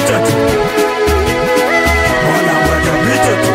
Yatapita tu. Mwanangu yatapita tu.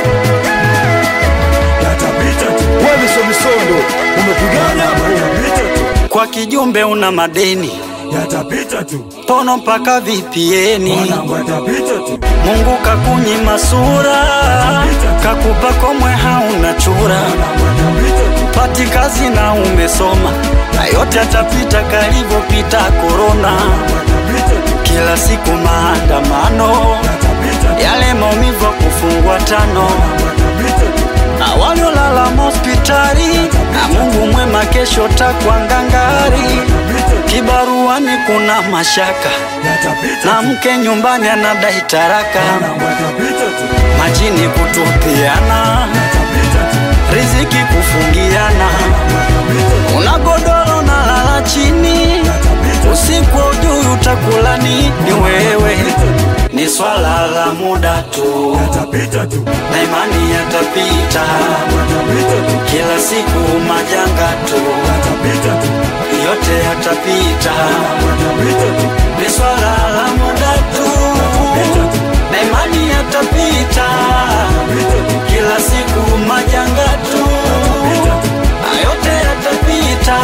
Yatapita tu. Wewe misondo umepigana hapo. Kwa kijumbe una madeni, Yatapita tu. pono mpaka VPN. Mwanangu yatapita tu. Mungu kakunyima sura, kakupa komwe hauna chura. Pati kazi na umesoma, na yote yatapita kalivopita corona. Kila siku maandamano, yale maumivu kufungwa tano. Na waliolala hospitali, na Mungu mwema kesho takwa ngangari. Kibaruani kuna mashaka, na mke nyumbani anadai taraka. Majini kutupiana, riziki kufungiana. Una godoro na lala chini, usiku ujui utakula nini wewe. Ni swala la muda tu, na imani yatapita. Kila siku majanga tu, yote yatapita. Ni swala la muda tu, na imani yatapita. Kila siku majanga tu, yote yatapita.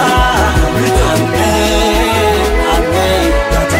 Amen, amen,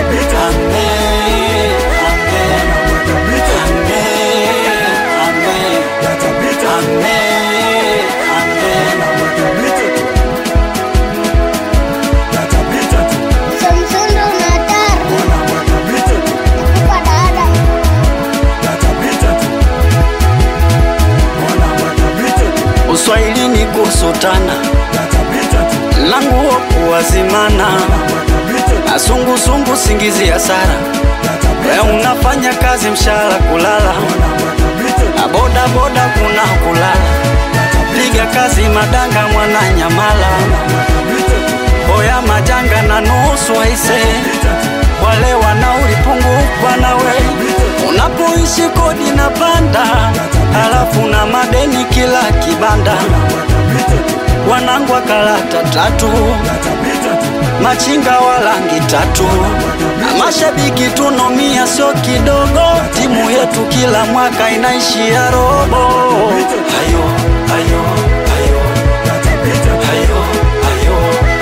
Uswahilini kusutana, langu kuwazimana. Asungu singizi ya sara, we unafanya kazi mshahara kulala. Boda boda kuna kulala, piga kazi madanga mwana nyamala. Oya majanga na nusu aise, wale wanaulipungukwa nawe. Unapoishi kodi na panda, halafu na madeni kila kibanda. Wanangu wakalata tatu, machinga walangi tatu. Na mashabiki tunomia sio kidogo, timu yetu kila mwaka inaishia robo. Hayo, hayo, hayo, hayo, hayo, hayo,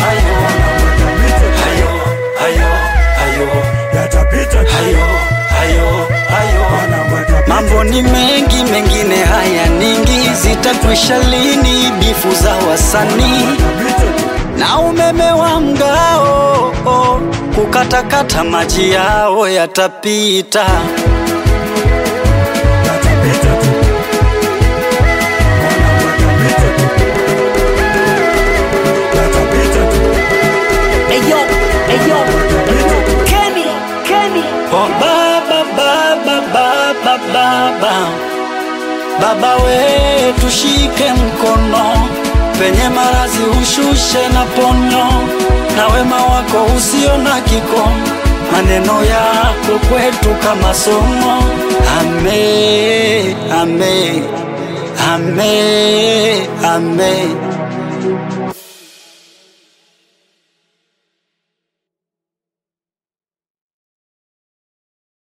hayo, hayo, hayo, hayo, hayo. Mambo ni mengi, mengine haya ningi. Zitakwisha lini bifu za wasanii na umeme wa mgao? Kukatakata maji yao yatapita. Oh baba, baba, baba, baba, baba we tushike mkono, penye marazi ushushe na ponyo, na wema wako usio na kikomo. Maneno yako kwetu kama somo. Amen, amen, amen, amen.